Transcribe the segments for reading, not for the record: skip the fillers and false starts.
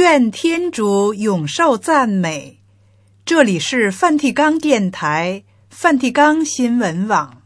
愿天主永受赞美。这里是梵蒂冈电台、梵蒂冈新闻网。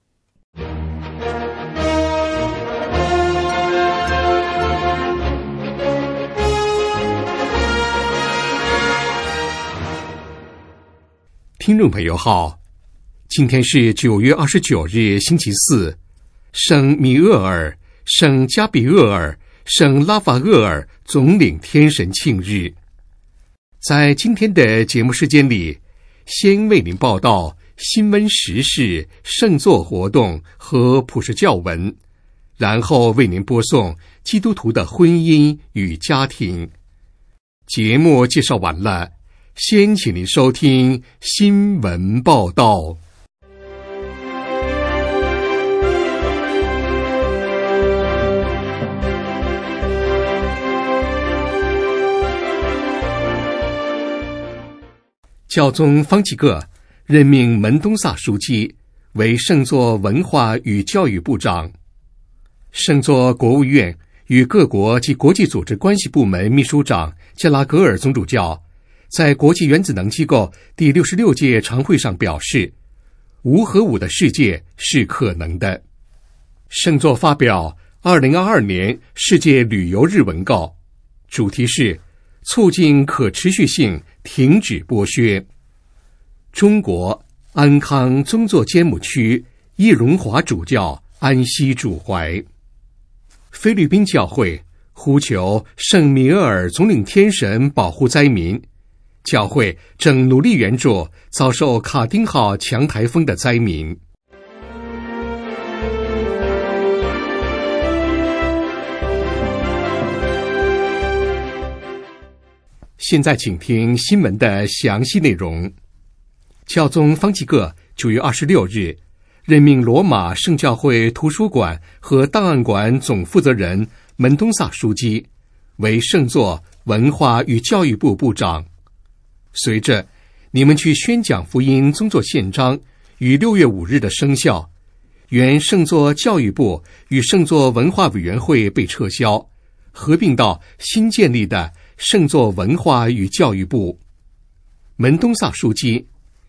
听众朋友好，今天是9月29日星期四，圣米厄尔、圣加比厄尔、圣拉法厄尔总领天神庆日。在今天的节目时间里，先为您报道新闻时事、圣座活动和普世教文，然后为您播送基督徒的婚姻与家庭。节目介绍完了，先请您收听新闻报道。教宗方济各任命门东萨枢机为圣座文化与教育部长。圣座国务院与各国及国际组织关系部门秘书长加拉格尔总主教在国际原子能机构第66届常会上表示，无核武的世界是可能的。圣座发表2022年世界旅游日文告，主题是促进可持续性，停止剥削。中国安康宗座监母区叶荣华主教安息主怀。菲律宾教会呼求圣米厄尔总领天神保护灾民，教会正努力援助遭受卡丁号强台风的灾民。现在请听新闻的详细内容。教宗方济各9月26日任命罗马圣教会图书馆和档案馆总负责人门东萨枢机为圣座文化与教育部部长。随着你们去宣讲福音宗座宪章于6月5日的生效，原圣座教育部与圣座文化委员会被撤销，合并到新建立的圣座文化与教育部。门东萨枢机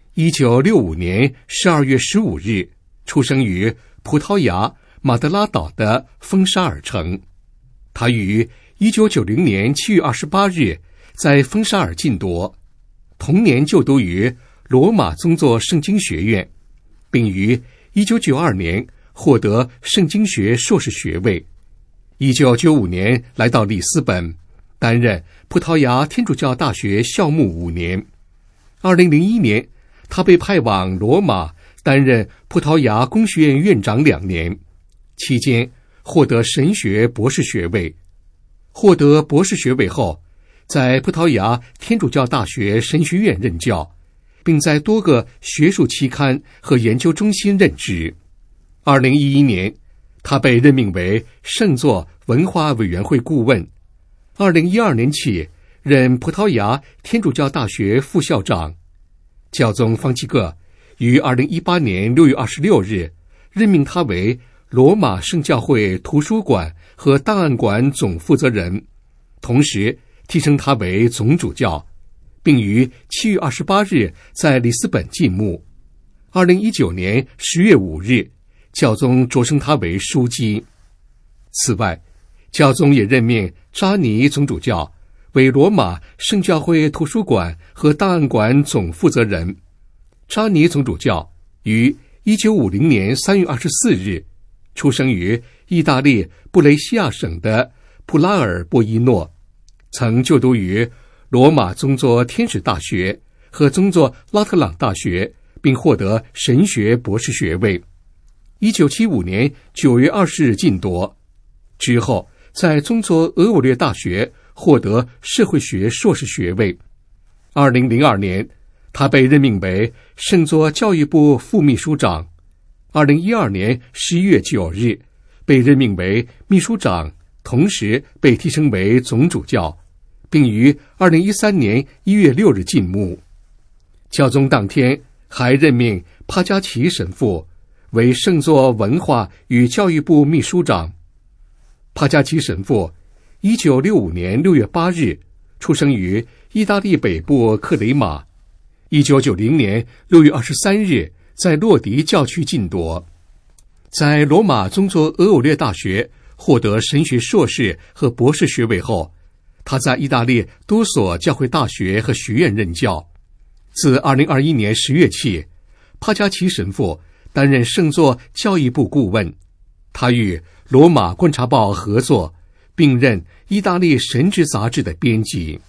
1965年12月15日出生于葡萄牙马德拉岛的丰沙尔城。他于1990年7月28日在丰沙尔进铎，同年就读于罗马宗座圣经学院，并于1992年获得圣经学硕士学位。1995年来到里斯本，担任葡萄牙天主教大学校牧5年。2001年他被派往罗马担任葡萄牙工学院院长2年，期间获得神学博士学位。获得博士学位后，在葡萄牙天主教大学神学院任教，并在多个学术期刊和研究中心任职。2011年他被任命为圣座文化委员会顾问。2012年起任葡萄牙天主教大学副校长。教宗方济各于2018年6月26日任命他为罗马圣教会图书馆和档案馆总负责人，同时提升他为总主教，并于7月28日在里斯本进牧。2019年10月5日，教宗擢升他为枢机。此外，教宗也任命扎尼总主教为罗马圣教会图书馆和档案馆总负责人。扎尼总主教于1950年3月24日出生于意大利布雷西亚省的普拉尔波伊诺，曾就读于罗马宗座天使大学和宗座拉特朗大学，并获得神学博士学位。1975年9月20日进铎，之后在宗座俄伍略大学获得社会学硕士学位。2002年他被任命为圣座教育部副秘书长。2012年11月9日被任命为秘书长，同时被提升为总主教，并于2013年1月6日进牧。教宗当天还任命帕加奇神父为圣座文化与教育部秘书长。帕加奇神父1965年6月8日出生于意大利北部克雷马，1990年6月23日在洛迪教区进铎。在罗马宗座俄偶略大学获得神学硕士和博士学位后，他在意大利多所教会大学和学院任教。自2021年10月起，帕加奇神父担任圣座教义部顾问。他与罗马观察报合作，并任意大利神职杂志的编辑。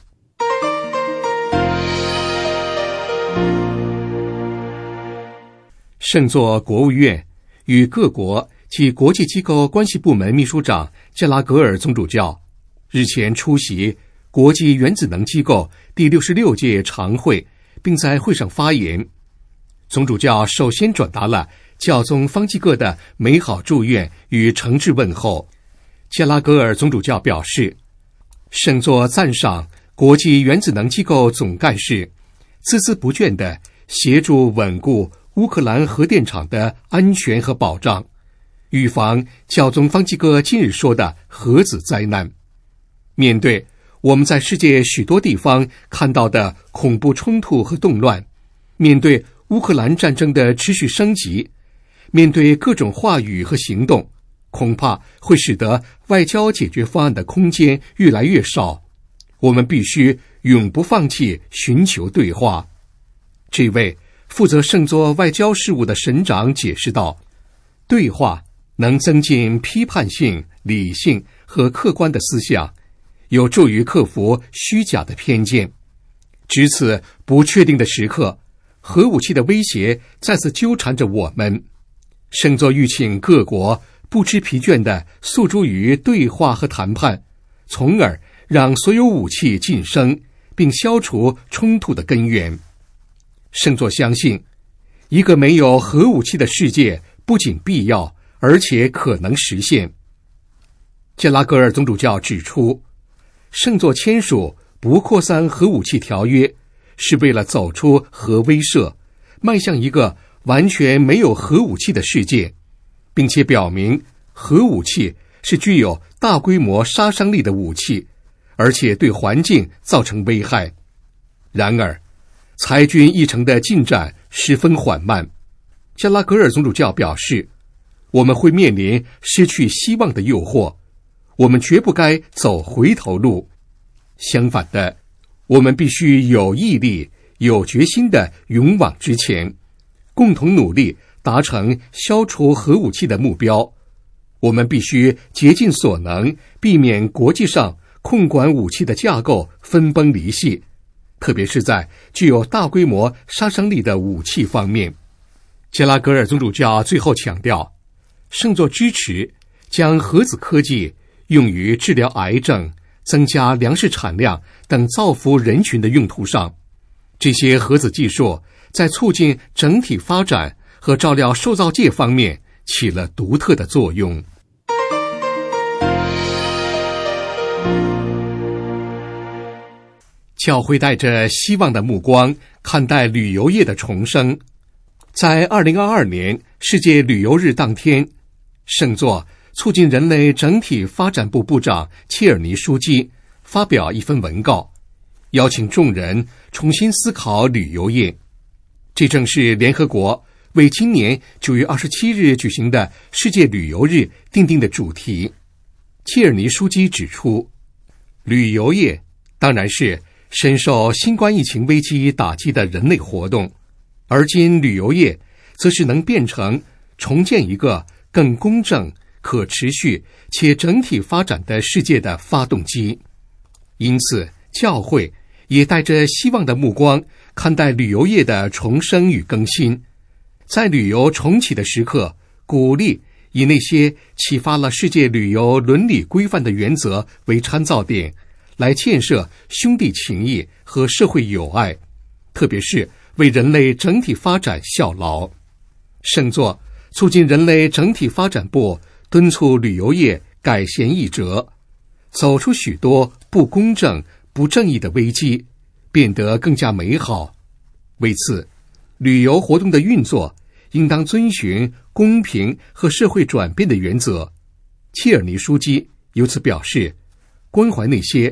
圣座国务院与各国及国际机构关系部门秘书长加拉格尔总主教日前出席国际原子能机构第66届常会，并在会上发言。总主教首先转达了教宗方济各的美好祝愿与诚挚问候。加拉格尔总主教表示，圣座赞赏国际原子能机构总干事孜孜不倦地协助稳固乌克兰核电厂的安全和保障，预防教宗方济各近日说的核子灾难。面对我们在世界许多地方看到的恐怖冲突和动乱，面对乌克兰战争的持续升级，面对各种话语和行动，恐怕会使得外交解决方案的空间越来越少。我们必须永不放弃寻求对话。这位负责圣座外交事务的神长解释道，对话能增进批判性、理性和客观的思想，有助于克服虚假的偏见。值此不确定的时刻，核武器的威胁再次纠缠着我们。圣座吁请各国不知疲倦地诉诸于对话和谈判，从而让所有武器晋升，并消除冲突的根源。圣座相信，一个没有核武器的世界不仅必要，而且可能实现。加拉格尔总主教指出，圣座签署不扩散核武器条约，是为了走出核威慑，迈向一个完全没有核武器的世界，并且表明核武器是具有大规模杀伤力的武器，而且对环境造成危害。然而，裁军议程的进展十分缓慢。加拉格尔总主教表示，我们会面临失去希望的诱惑，我们绝不该走回头路。相反的，我们必须有毅力、有决心地勇往直前，共同努力达成消除核武器的目标。我们必须竭尽所能，避免国际上控管武器的架构分崩离析，特别是在具有大规模杀伤力的武器方面。加拉格尔总主教最后强调，圣座支持将核子科技用于治疗癌症、增加粮食产量等造福人群的用途上。这些核子技术在促进整体发展和照料受造界方面起了独特的作用。教会带着希望的目光看待旅游业的重生。在2022年世界旅游日当天，圣座促进人类整体发展部部长切尔尼枢机发表一份文告，邀请众人重新思考旅游业。这正是联合国为今年9月27日举行的世界旅游日定定的主题。切尔尼枢机指出，旅游业当然是深受新冠疫情危机打击的人类活动，而今旅游业则是能变成重建一个更公正、可持续且整体发展的世界的发动机。因此，教会也带着希望的目光看待旅游业的重生与更新，在旅游重启的时刻，鼓励以那些启发了世界旅游伦理规范的原则为参照点，来建设兄弟情谊和社会友爱，特别是为人类整体发展效劳。圣座促进人类整体发展部敦促旅游业改弦易辙，走出许多不公正、不正义的危机，变得更加美好。为此，旅游活动的运作应当遵循公平和社会转变的原则。切尔尼枢机由此表示，关怀那些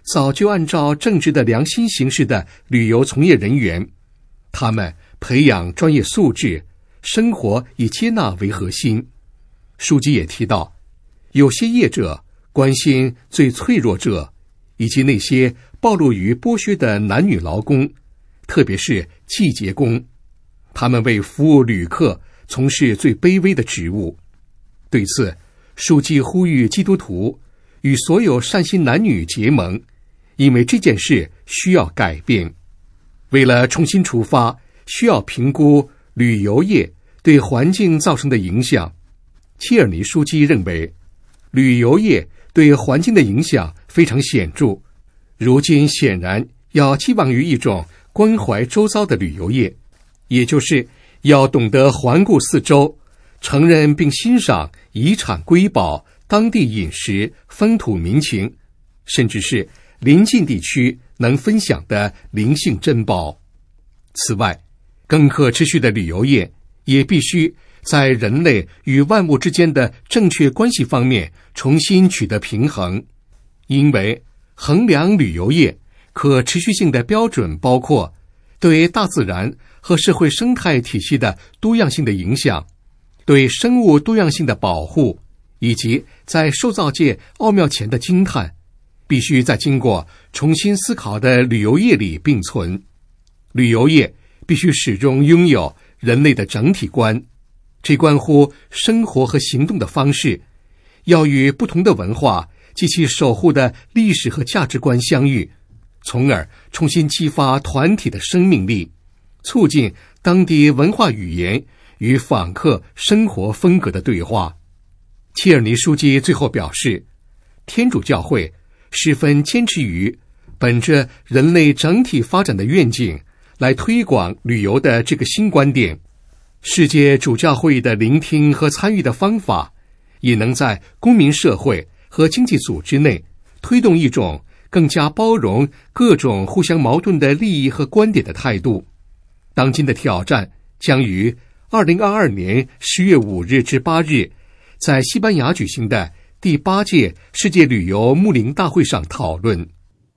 早就按照正直的良心行事的旅游从业人员，他们培养专业素质，生活以接纳为核心。书籍也提到，有些业者关心最脆弱者，以及那些暴露于剥削的男女劳工，特别是季节工，他们为服务旅客从事最卑微的职务。对此，书记呼吁基督徒与所有善心男女结盟，因为这件事需要改变。为了重新出发，需要评估旅游业对环境造成的影响。切尔尼书记认为，旅游业对环境的影响非常显著，如今显然要寄望于一种关怀周遭的旅游业，也就是要懂得环顾四周，承认并欣赏遗产瑰宝、当地饮食、风土民情，甚至是邻近地区能分享的灵性珍宝。此外，更可持续的旅游业也必须在人类与万物之间的正确关系方面重新取得平衡，因为衡量旅游业可持续性的标准包括对大自然和社会生态体系的多样性的影响，对生物多样性的保护，以及在受造界奥妙前的惊叹，必须在经过重新思考的旅游业里并存。旅游业必须始终拥有人类的整体观，这关乎生活和行动的方式，要与不同的文化及其守护的历史和价值观相遇，从而重新激发团体的生命力，促进当地文化语言与访客生活风格的对话。切尔尼书记最后表示，天主教会十分坚持于本着人类整体发展的愿景来推广旅游的这个新观点。世界主教会议的聆听和参与的方法，也能在公民社会和经济组织内推动一种更加包容各种互相矛盾的利益和观点的态度。当今的挑战将于2022年10月5日至8日在西班牙举行的第8届世界旅游牧灵大会上讨论。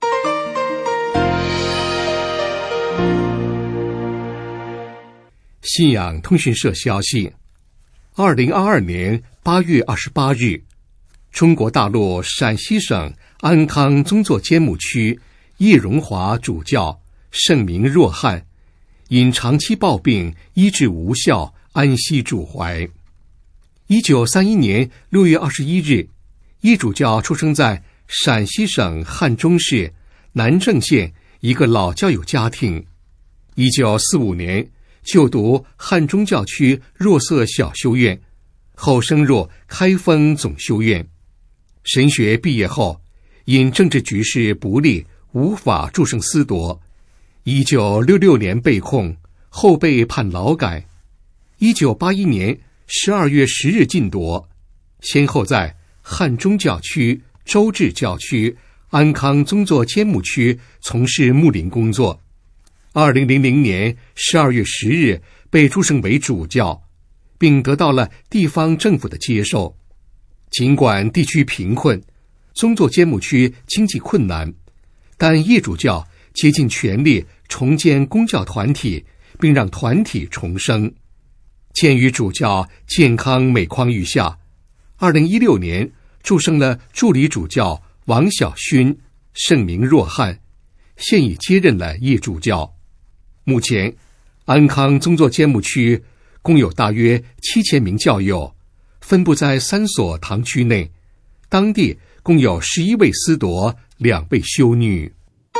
信仰通讯社消息，2022年8月28日，中国大陆陕西省安康宗座监牧区叶荣华主教圣名若翰，因长期抱病医治无效，安息主怀。1931年6月21日，叶主教出生在陕西省汉中市南郑县一个老教友家庭。1945年就读汉中教区若瑟小修院，后升入开封总修院。神学毕业后，因政治局势不利，无法祝圣思铎。1966年被控，后被判劳改。1981年12月10日晋铎，先后在汉中教区、周至教区、安康宗座监牧区从事牧灵工作。2000年12月10日被祝圣为主教，并得到了地方政府的接受。尽管地区贫困，宗座监牧区经济困难，但叶主教竭尽全力重建公教团体，并让团体重生。鉴于主教健康每况愈下，2016年祝圣了助理主教王小勋，圣名若翰，现已接任了叶主教。目前安康宗座监牧区共有大约7000名教友，分布在3所堂区内，当地共有11位司铎，2位修女。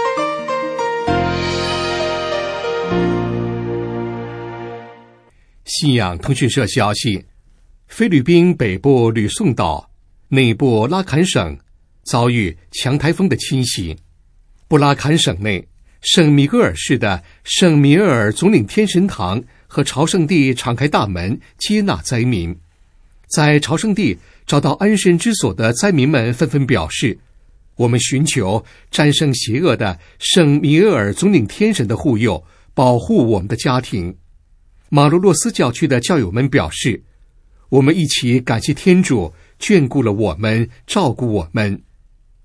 信仰通讯社消息，菲律宾北部吕宋岛、内部拉坎省遭遇强台风的侵袭。布拉坎省内圣米格尔市的圣米厄尔总领天神堂和朝圣地敞开大门接纳灾民。在朝圣地找到安身之所的灾民们纷纷表示，我们寻求战胜邪恶的圣米厄尔总领天神的护佑，保护我们的家庭。马罗洛斯教区的教友们表示，我们一起感谢天主眷顾了我们，照顾我们。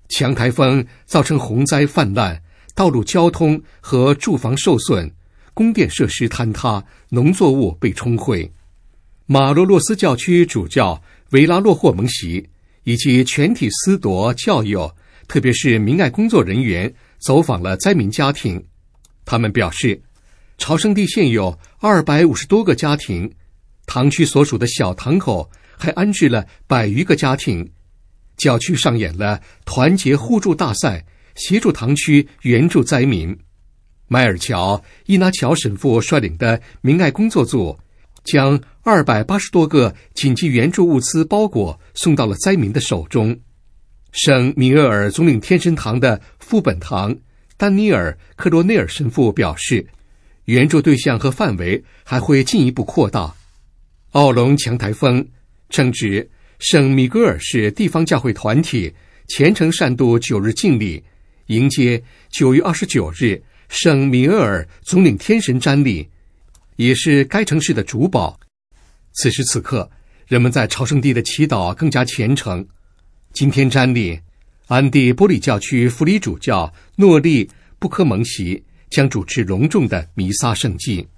强台风造成洪灾泛滥，道路交通和住房受损，供电设施坍塌，农作物被冲毁。马罗洛斯教区主教维拉洛霍蒙席以及全体司铎教友，特别是明爱工作人员走访了灾民家庭。他们表示，朝圣地现有250多个家庭，堂区所属的小堂口还安置了100余个家庭。教区上演了团结互助大赛，协助堂区援助灾民。迈尔乔伊拿乔神父率领的明爱工作组将280多个紧急援助物资包裹送到了灾民的手中。圣米厄尔总领天神堂的副本堂丹尼尔·克罗内尔神父表示，援助对象和范围还会进一步扩大。奥龙强台风正值圣米格尔市地方教会团体虔诚善度9日敬礼，迎接9月29日圣米厄尔总领天神瞻礼，也是该城市的主保。此时此刻，人们在朝圣地的祈祷更加虔诚。今天瞻礼，安第波里教区辅理主教诺利布科蒙席将主持隆重的弥撒圣祭。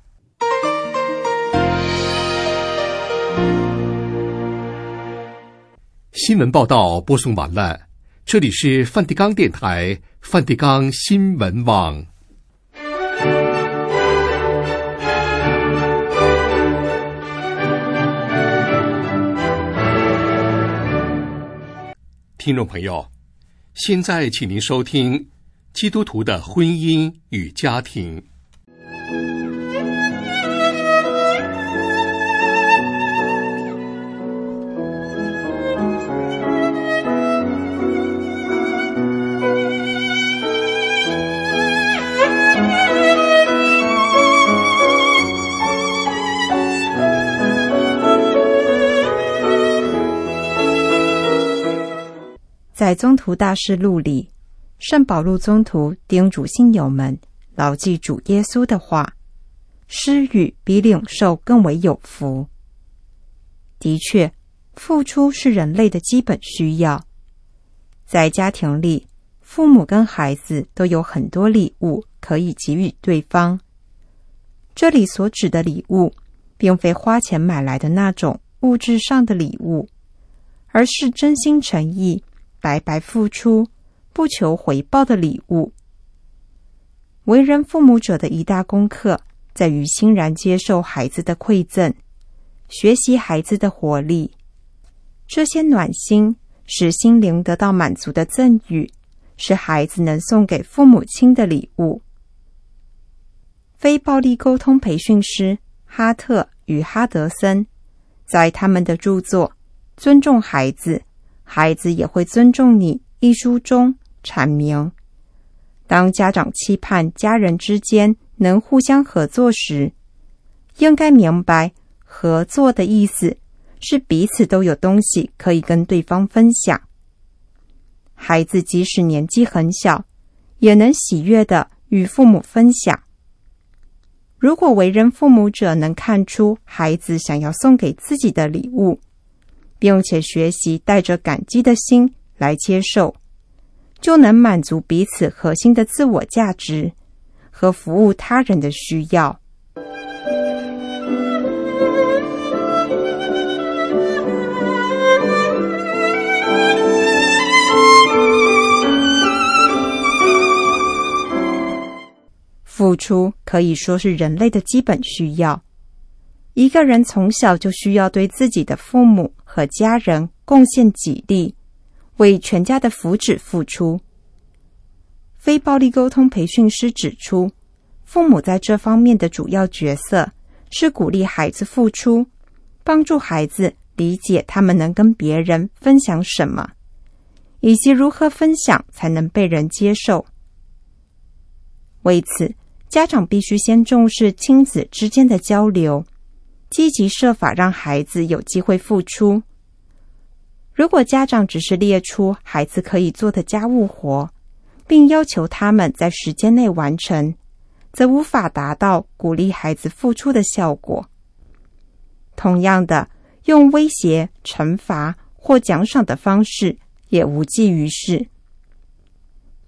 新闻报道播送完了，这里是梵蒂冈电台梵蒂冈新闻网。听众朋友，现在请您收听基督徒的婚姻与家庭。 在宗徒大事录里，圣保禄宗徒叮嘱信友们牢记主耶稣的话，施予比领受更为有福。的确，付出是人类的基本需要。在家庭里，父母跟孩子都有很多礼物可以给予对方。这里所指的礼物，并非花钱买来的那种物质上的礼物，而是真心诚意白白付出不求回报的礼物。为人父母者的一大功课在于欣然接受孩子的馈赠，学习孩子的活力。这些暖心使心灵得到满足的赠与，是孩子能送给父母亲的礼物。非暴力沟通培训师哈特与哈德森在他们的著作《尊重孩子，孩子也会尊重你》一书中阐明，当家长期盼家人之间能互相合作时，应该明白合作的意思是彼此都有东西可以跟对方分享。孩子即使年纪很小，也能喜悦地与父母分享。如果为人父母者能看出孩子想要送给自己的礼物，并且学习带着感激的心来接受，就能满足彼此核心的自我价值和服务他人的需要。付出可以说是人类的基本需要。一个人从小就需要对自己的父母和家人贡献己力，为全家的福祉付出。非暴力沟通培训师指出，父母在这方面的主要角色是鼓励孩子付出，帮助孩子理解他们能跟别人分享什么，以及如何分享才能被人接受。为此，家长必须先重视亲子之间的交流，积极设法让孩子有机会付出。如果家长只是列出孩子可以做的家务活，并要求他们在时间内完成，则无法达到鼓励孩子付出的效果。同样的，用威胁、惩罚或奖赏的方式也无济于事。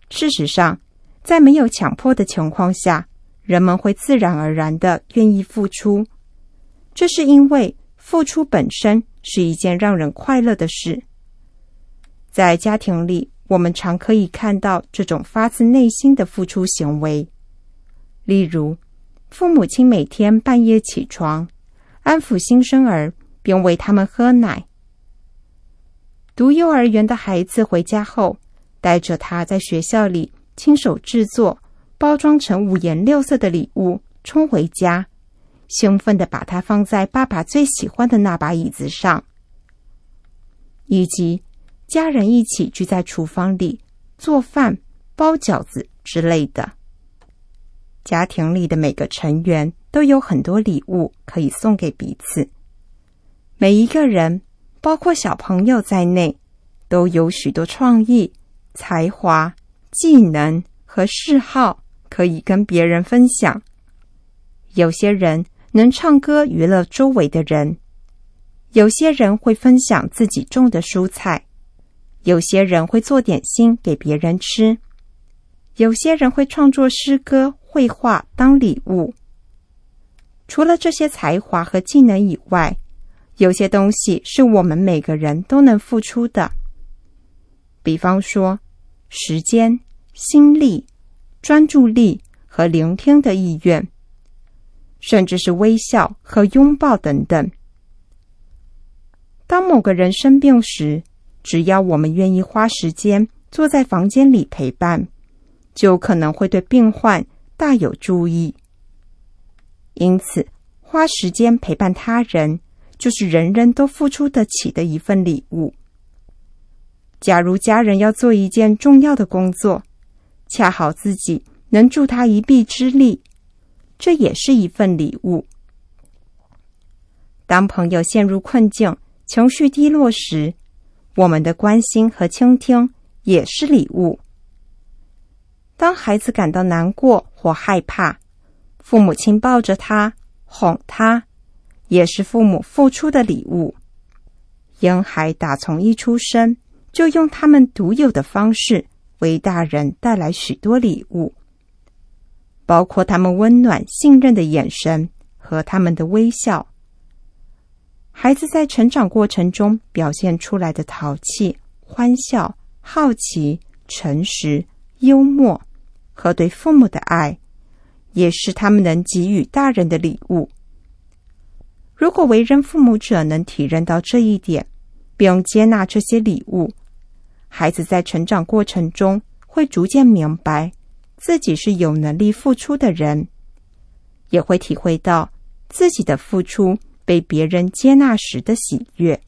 事实上，在没有强迫的情况下，人们会自然而然地愿意付出。这是因为付出本身是一件让人快乐的事。在家庭里，我们常可以看到这种发自内心的付出行为。例如，父母亲每天半夜起床，安抚新生儿，并喂他们喝奶。读幼儿园的孩子回家后，带着他在学校里亲手制作、包装成五颜六色的礼物，冲回家，兴奋地把它放在爸爸最喜欢的那把椅子上。以及家人一起聚在厨房里做饭、包饺子之类的。家庭里的每个成员都有很多礼物可以送给彼此。每一个人，包括小朋友在内，都有许多创意、才华、技能和嗜好可以跟别人分享。有些人能唱歌娱乐周围的人，有些人会分享自己种的蔬菜，有些人会做点心给别人吃，有些人会创作诗歌、绘画当礼物。除了这些才华和技能以外，有些东西是我们每个人都能付出的。比方说，时间、心力、专注力和聆听的意愿，甚至是微笑和拥抱等等。当某个人生病时，只要我们愿意花时间坐在房间里陪伴，就可能会对病患大有注意。因此，花时间陪伴他人，就是人人都付出得起的一份礼物。假如家人要做一件重要的工作，恰好自己能助他一臂之力，这也是一份礼物。当朋友陷入困境、情绪低落时，我们的关心和倾听也是礼物。当孩子感到难过或害怕，父母亲抱着他，哄他，也是父母付出的礼物。婴孩打从一出生，就用他们独有的方式为大人带来许多礼物，包括他们温暖信任的眼神和他们的微笑。孩子在成长过程中表现出来的淘气、欢笑、好奇、诚实、幽默和对父母的爱，也是他们能给予大人的礼物。如果为人父母者能体认到这一点，并接纳这些礼物，孩子在成长过程中会逐渐明白自己是有能力付出的人，也会体会到自己的付出被别人接纳时的喜悦。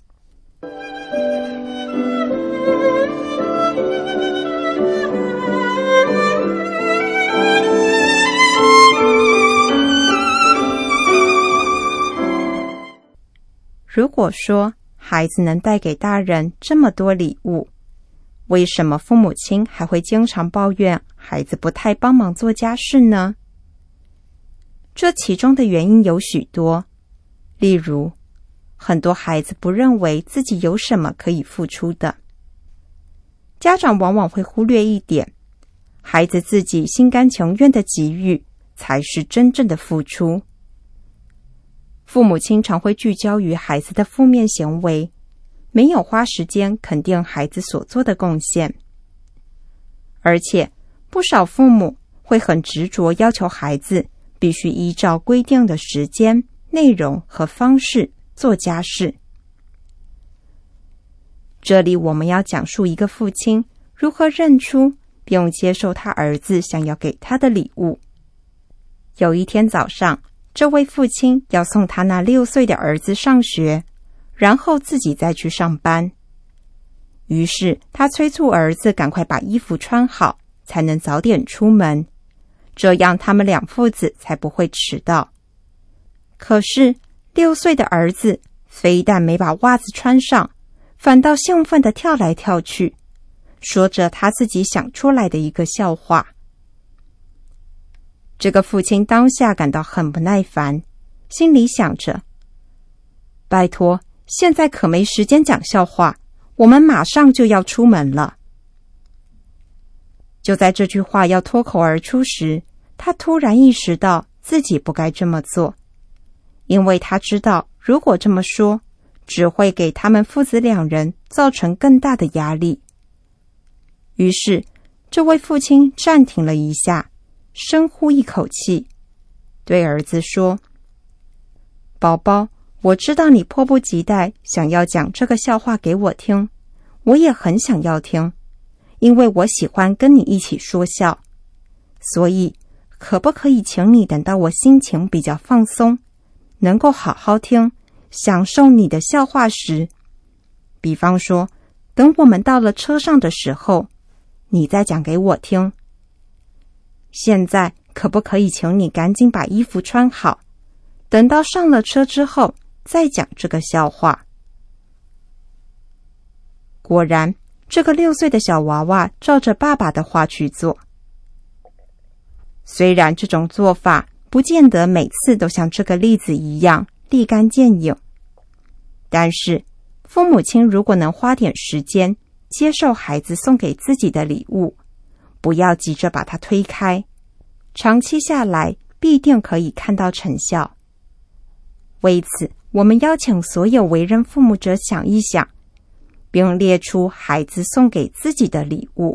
如果说孩子能带给大人这么多礼物，为什么父母亲还会经常抱怨孩子不太帮忙做家事呢？这其中的原因有许多，例如，很多孩子不认为自己有什么可以付出的。家长往往会忽略一点，孩子自己心甘情愿的给予，才是真正的付出。父母亲常会聚焦于孩子的负面行为，没有花时间肯定孩子所做的贡献。而且，不少父母会很执着要求孩子必须依照规定的时间、内容和方式做家事。这里我们要讲述一个父亲如何认出并接受他儿子想要给他的礼物。有一天早上，这位父亲要送他那6岁的儿子上学，然后自己再去上班。于是他催促儿子赶快把衣服穿好，才能早点出门，这样他们两父子才不会迟到。可是6岁的儿子非但没把袜子穿上，反倒兴奋地跳来跳去，说着他自己想出来的一个笑话。这个父亲当下感到很不耐烦，心里想着，拜托，现在可没时间讲笑话，我们马上就要出门了。 就在这句话要脱口而出时，他突然意识到自己不该这么做，因为他知道如果这么说，只会给他们父子两人造成更大的压力。于是，这位父亲暂停了一下，深呼一口气，对儿子说：“宝宝，我知道你迫不及待想要讲这个笑话给我听，我也很想要听，因为我喜欢跟你一起说笑。所以，可不可以请你等到我心情比较放松，能够好好听，享受你的笑话时，比方说，等我们到了车上的时候，你再讲给我听。现在可不可以请你赶紧把衣服穿好，等到上了车之后再讲这个笑话。”果然，这个6岁的小娃娃照着爸爸的话去做。虽然这种做法不见得每次都像这个例子一样立竿见影，但是父母亲如果能花点时间接受孩子送给自己的礼物，不要急着把它推开，长期下来必定可以看到成效。为此，我们邀请所有为人父母者想一想，并列出孩子送给自己的礼物。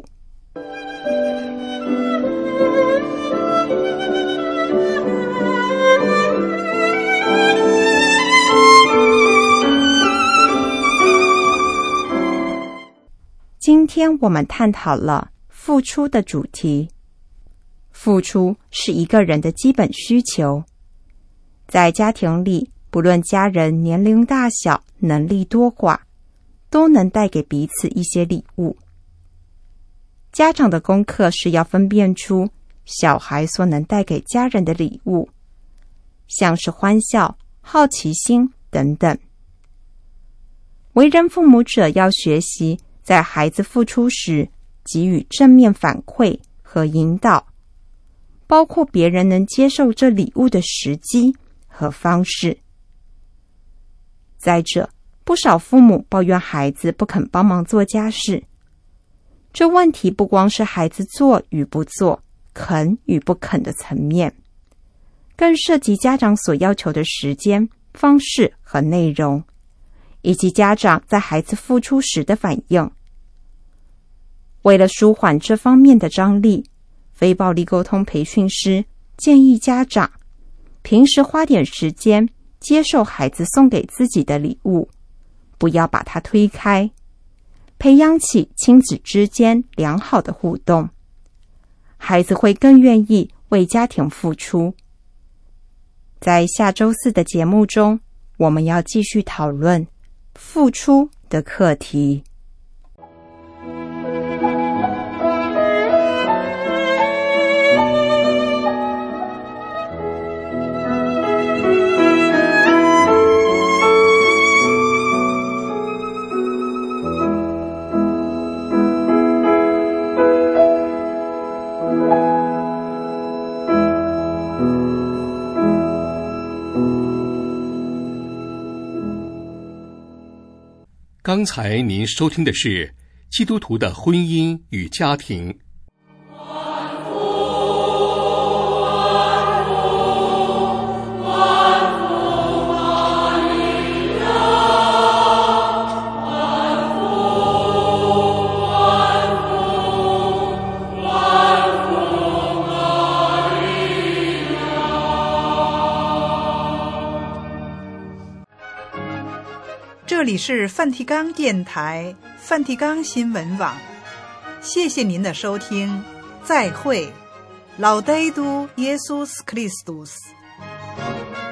今天我们探讨了付出的主题。付出是一个人的基本需求，在家庭里，不论家人年龄大小、能力多寡，都能带给彼此一些礼物。家长的功课是要分辨出小孩所能带给家人的礼物，像是欢笑、好奇心等等。为人父母者要学习在孩子付出时给予正面反馈和引导，包括别人能接受这礼物的时机和方式。再者，不少父母抱怨孩子不肯帮忙做家事，这问题不光是孩子做与不做、肯与不肯的层面，更涉及家长所要求的时间、方式和内容，以及家长在孩子付出时的反应。为了舒缓这方面的张力，非暴力沟通培训师建议家长平时花点时间接受孩子送给自己的礼物，不要把它推开，培养起亲子之间良好的互动，孩子会更愿意为家庭付出。在下周4的节目中，我们要继续讨论付出的课题。 刚才您收听的是基督徒的婚姻与家庭。 这里是梵蒂冈电台梵蒂冈新闻网，谢谢您的收听，再会，Laudetur Jesus Christus。